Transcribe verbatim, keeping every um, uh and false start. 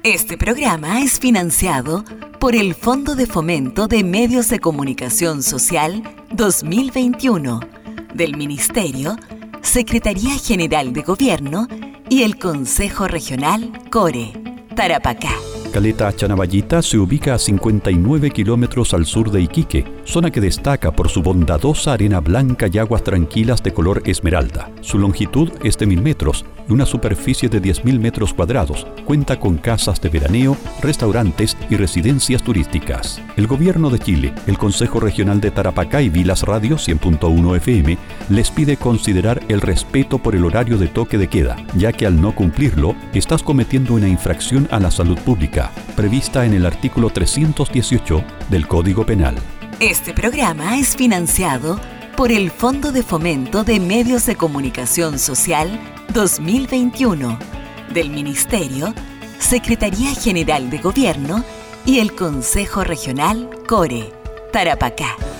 Este programa es financiado por el Fondo de Fomento de Medios de Comunicación Social dos mil veintiuno del Ministerio, Secretaría General de Gobierno y el Consejo Regional Core, Tarapacá. Caleta Chanavallita se ubica a cincuenta y nueve kilómetros al sur de Iquique, zona que destaca por su bondadosa arena blanca y aguas tranquilas de color esmeralda. Su longitud es de mil metros y una superficie de diez mil metros cuadrados. Cuenta con casas de veraneo, restaurantes y residencias turísticas. El Gobierno de Chile, el Consejo Regional de Tarapacá y Vilas Radio cien punto uno F M les pide considerar el respeto por el horario de toque de queda, ya que al no cumplirlo, estás cometiendo una infracción a la salud pública, prevista en el artículo trescientos dieciocho del Código Penal. Este programa es financiado por el Fondo de Fomento de Medios de Comunicación Social dos mil veintiuno del Ministerio, Secretaría General de Gobierno y el Consejo Regional Core, Tarapacá.